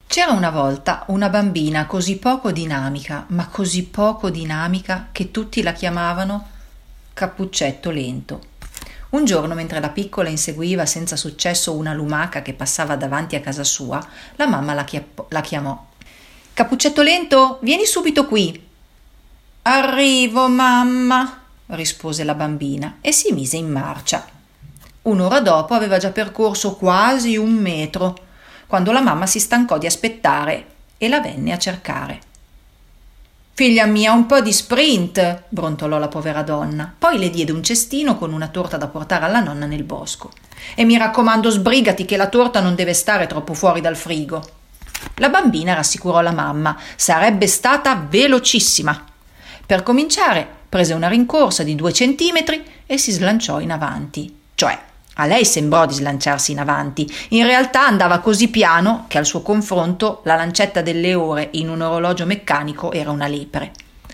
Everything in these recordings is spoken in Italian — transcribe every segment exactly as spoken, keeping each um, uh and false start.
C'era una volta una bambina così poco dinamica, ma così poco dinamica che tutti la chiamavano Cappuccetto Lento. Un giorno, mentre la piccola inseguiva senza successo una lumaca che passava davanti a casa sua, la mamma la, chiapp- la chiamò. «Cappuccetto Lento, vieni subito qui!» «Arrivo, mamma!» rispose la bambina e si mise in marcia. Un'ora dopo aveva già percorso quasi un metro, quando la mamma si stancò di aspettare e la venne a cercare. «Figlia mia, un po' di sprint!» brontolò la povera donna. Poi le diede un cestino con una torta da portare alla nonna nel bosco. «E mi raccomando, sbrigati che la torta non deve stare troppo fuori dal frigo!» La bambina rassicurò la mamma. Sarebbe stata velocissima. Per cominciare prese una rincorsa di due centimetri e si slanciò in avanti. Cioè, a lei sembrò di slanciarsi in avanti. In realtà andava così piano che al suo confronto la lancetta delle ore in un orologio meccanico era una lepre.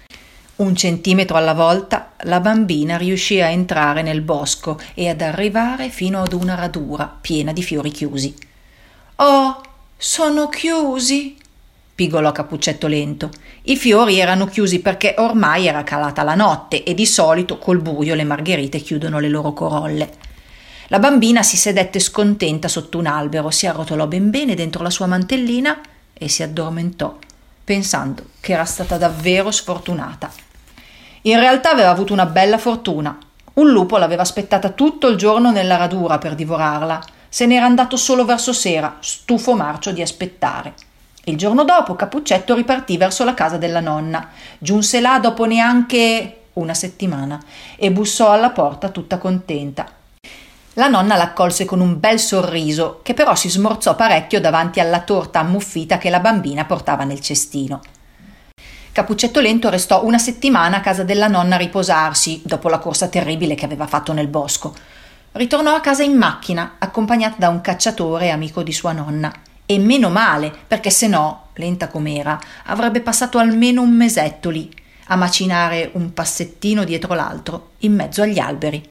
Un centimetro alla volta la bambina riuscì a entrare nel bosco e ad arrivare fino ad una radura piena di fiori chiusi. «Oh, sono chiusi!» pigolò Cappuccetto Lento. I fiori erano chiusi perché ormai era calata la notte e di solito col buio le margherite chiudono le loro corolle. La bambina si sedette scontenta sotto un albero, si arrotolò ben bene dentro la sua mantellina e si addormentò, pensando che era stata davvero sfortunata. In realtà aveva avuto una bella fortuna. Un lupo l'aveva aspettata tutto il giorno nella radura per divorarla. Se n'era andato solo verso sera, stufo marcio di aspettare. Il giorno dopo Cappuccetto ripartì verso la casa della nonna. Giunse là dopo neanche una settimana e bussò alla porta tutta contenta. La nonna l'accolse con un bel sorriso, che però si smorzò parecchio davanti alla torta ammuffita che la bambina portava nel cestino. Cappuccetto Lento restò una settimana a casa della nonna a riposarsi, dopo la corsa terribile che aveva fatto nel bosco. Ritornò a casa in macchina, accompagnata da un cacciatore amico di sua nonna. E meno male, perché se no, lenta com'era, avrebbe passato almeno un mesetto lì, a macinare un passettino dietro l'altro, in mezzo agli alberi.